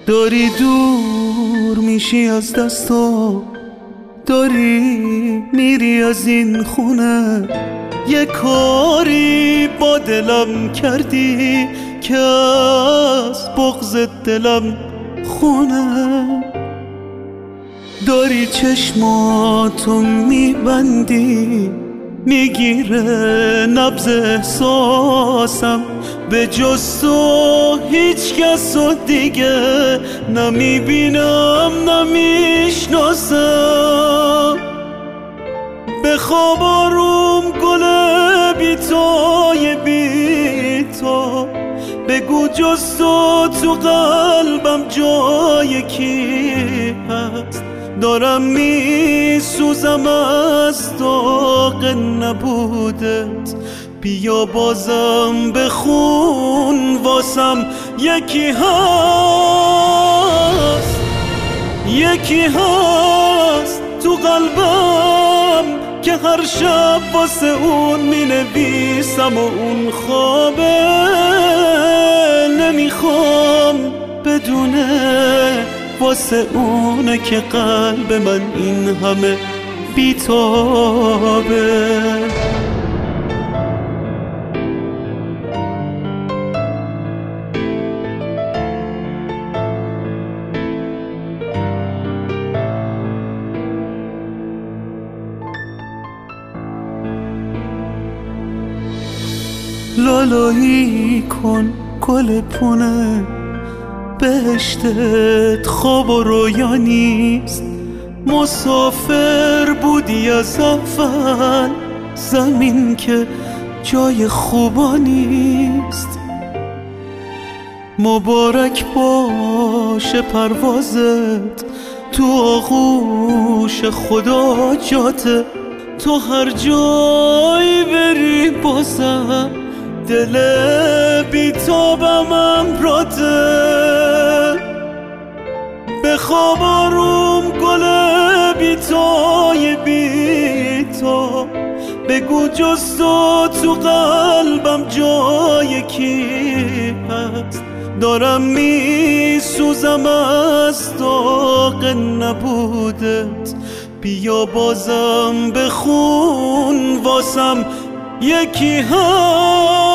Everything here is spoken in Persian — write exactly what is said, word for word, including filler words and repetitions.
داری دور میشی از دستا، داری میری از این خونه. یه کاری با دلم کردی که از بغض دلم خونه. داری چشماتو میبندی، میگیره نبض احساسم. به جز تو هیچ کس رو دیگه نمیبینم نمیشناسم. بخواب آروم گل بیتای بیتا، بگو جز تو تو قلبم جای کی هست. دارم میسوزم از داغ نبودت، بیا بازم بخون واسم. یکی هست یکی هست تو قلبم که هر شب واسه اون می نویسم و اون خوابه. نمیخوام بدونه واسه اونه که قلب من این همه بیتابه. لالایی کن گل پونه، بهشتت خواب و رویا نیست. مسافر بودی از اول، زمین که جای خوبا نیست. مبارک باشه پروازت تو آغوش خدا جاته. تو هر جایی بری بازم دل بیتابم امراته. بخواب آروم گل بیتای بیتا، بگو جز تو تو قلبم جای کی هست. دارم میسوزم از داغ نبودت، بیا بازم بخون واسم. یکی هست